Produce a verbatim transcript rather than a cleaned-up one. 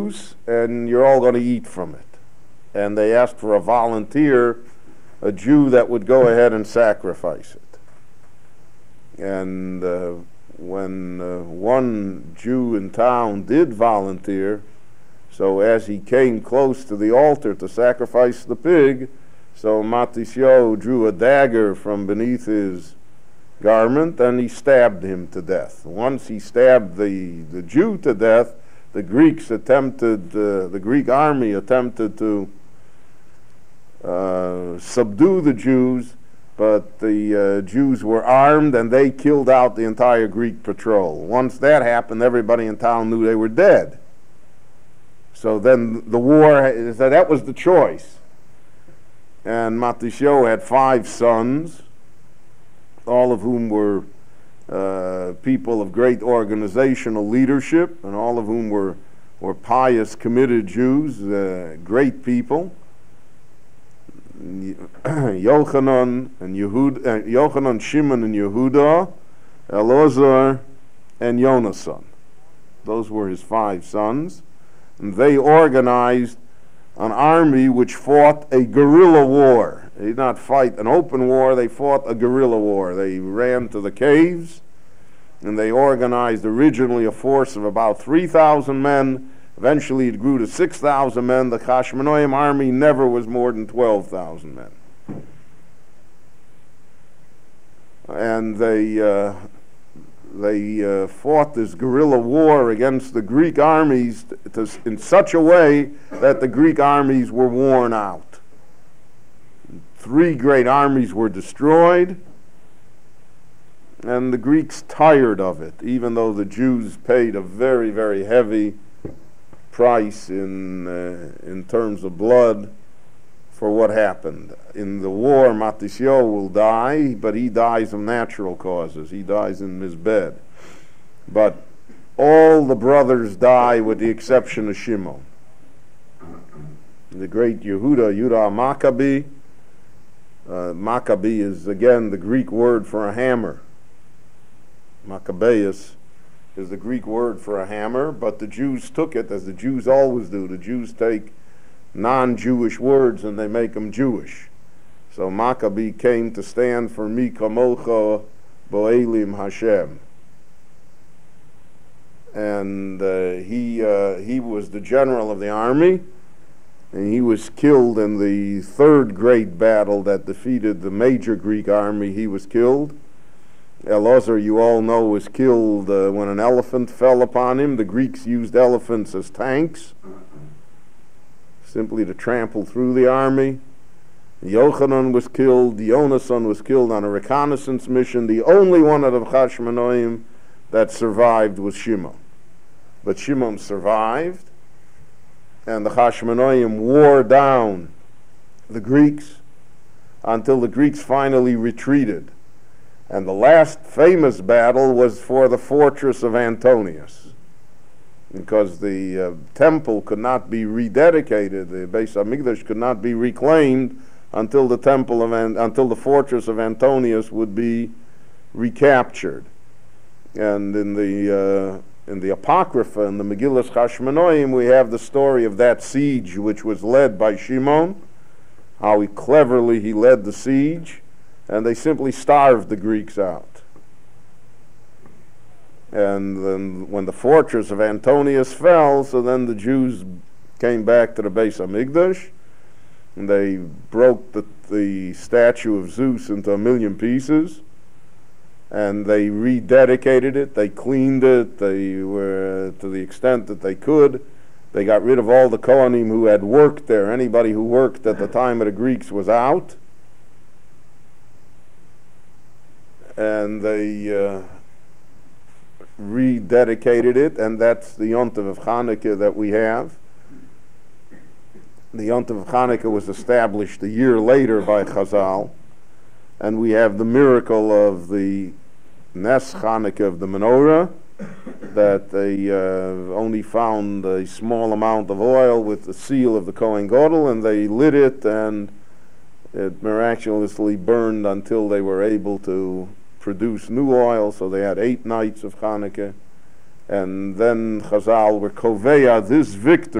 produce, and you're all going to eat from it. And they asked for a volunteer, a Jew that would go ahead and sacrifice it. And uh, when uh, one Jew in town did volunteer, so as he came close to the altar to sacrifice the pig, so Matisyahu drew a dagger from beneath his garment and he stabbed him to death. Once he stabbed the, the Jew to death, the Greeks attempted, uh, the Greek army attempted to uh, subdue the Jews, but the uh, Jews were armed and they killed out the entire Greek patrol. Once that happened, everybody in town knew they were dead. So then the war, so that was the choice. And Matisyahu had five sons, all of whom were uh, people of great organizational leadership, and all of whom were, were pious, committed Jews, uh, great people. Yochanan and Yehud, uh, Yochanan, Shimon, and Yehuda, Elazar, and Yonasan. Those were his five sons. And they organized an army which fought a guerrilla war. They did not fight an open war, they fought a guerrilla war. They ran to the caves, and they organized originally a force of about three thousand men. Eventually it grew to six thousand men. The Hashmonaim army never was more than twelve thousand men. And they, uh, they uh, fought this guerrilla war against the Greek armies to, to, in such a way that the Greek armies were worn out. Three great armies were destroyed, and the Greeks tired of it, even though the Jews paid a very, very heavy price in, uh, in terms of blood for what happened. In the war, Matisyahu will die, but he dies of natural causes. He dies in his bed. But all the brothers die with the exception of Shimon. The great Yehuda, Yehuda Maccabee. Uh, Maccabee is, again, the Greek word for a hammer. Maccabeus is the Greek word for a hammer, but the Jews took it, as the Jews always do. The Jews take non-Jewish words and they make them Jewish. So Maccabee came to stand for Mi Kamocha Bo'elim Hashem. And uh, he, uh, he was the general of the army, and he was killed in the third great battle that defeated the major Greek army. He was killed. Elazar, you all know, was killed uh, when an elephant fell upon him. The Greeks used elephants as tanks, simply to trample through the army. Yochanan was killed. Yonasan was killed on a reconnaissance mission. The only one out of Hashmonaim that survived was Shimon. But Shimon survived, and the Hashmonaim wore down the Greeks until the Greeks finally retreated. And the last famous battle was for the fortress of Antonius, because the uh, temple could not be rededicated, the Beis HaMikdash could not be reclaimed until the temple of An- until the fortress of Antonius would be recaptured. And in the uh, in the Apocrypha, in the Megillas Hashmonaim, we have the story of that siege, which was led by Shimon, how he cleverly he led the siege, and they simply starved the Greeks out. And then when the fortress of Antonius fell, so then the Jews came back to the Beis HaMikdash, and they broke the, the statue of Zeus into a million pieces, and they rededicated it, they cleaned it, they were, to the extent that they could, they got rid of all the Kohanim who had worked there. Anybody who worked at the time of the Greeks was out. And they uh, rededicated it, and that's the Yontiv of Hanukkah that we have. The Yontiv of Hanukkah was established a year later by Chazal, and we have the miracle of the Nes Hanukkah of the menorah, that they uh, only found a small amount of oil with the seal of the Kohen Gadol, and they lit it, and it miraculously burned until they were able to produce new oil. So they had eight nights of Hanukkah, and then Chazal were koveya this victory